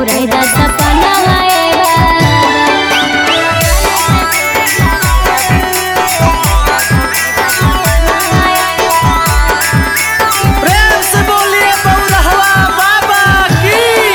पूरे दा सपना प्रेम से बोलिए बौरहवा बाबा की।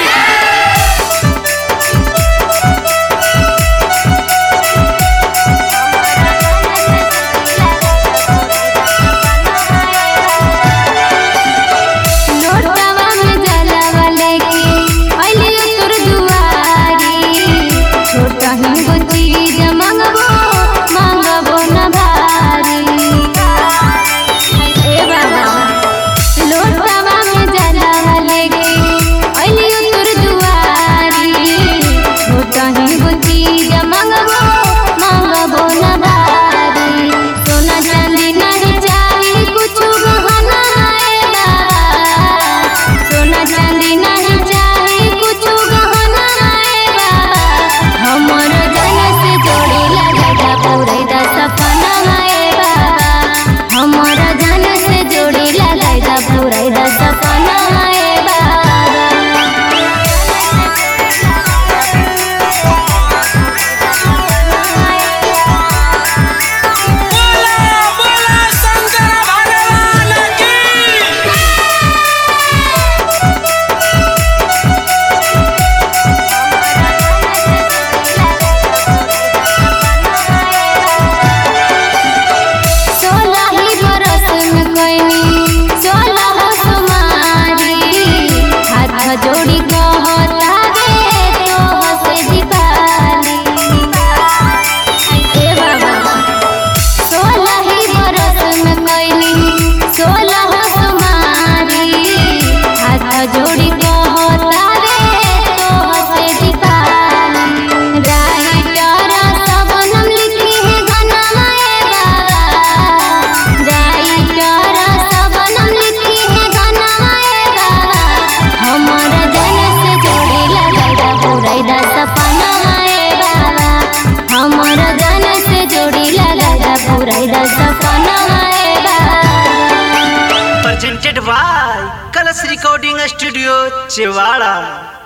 लोटावा में जलावा लेके अइली तोर दुआरी छोटा ही गो चीज मांगबो मांगबो न भारी ए बाबा लोटावा में जलावा लेके अइली तोर दुआरी छोटा ही गो चीज मांगबो मांगबो न भारी सोना चांदी नहीं चाहिए कुछ गहना है बाबा सोना चांदी नहीं चाहिए कुछ गहना है बाबा हमर जन से जोड़ी लगा पूरे दा सपना है बाबा हमर जन से जोड़ी लगा पूरे दा सपना है बाबा बोला बोला शंकर भगवान की। सोलह ही बरस में कोई 16 सुमारी हाथ जोड़ी कहता गे तो से दीपाली ए बाबा 16 ही बरस में कोई 16 सुमारी हाथ जोड़ी कहता गे तो से दीपाली राइटर सब नाम लिखी है गाना माए बाबा राइटर सब नाम लिखी है गाना माए बाबा हमर जन से जोड़ी लगा पूरे दा सपना माए बाबा हमर जन से जोड़ी लगा पूरे दा सपना माए बाबा Presented by Colors Recording Studio, Chewala।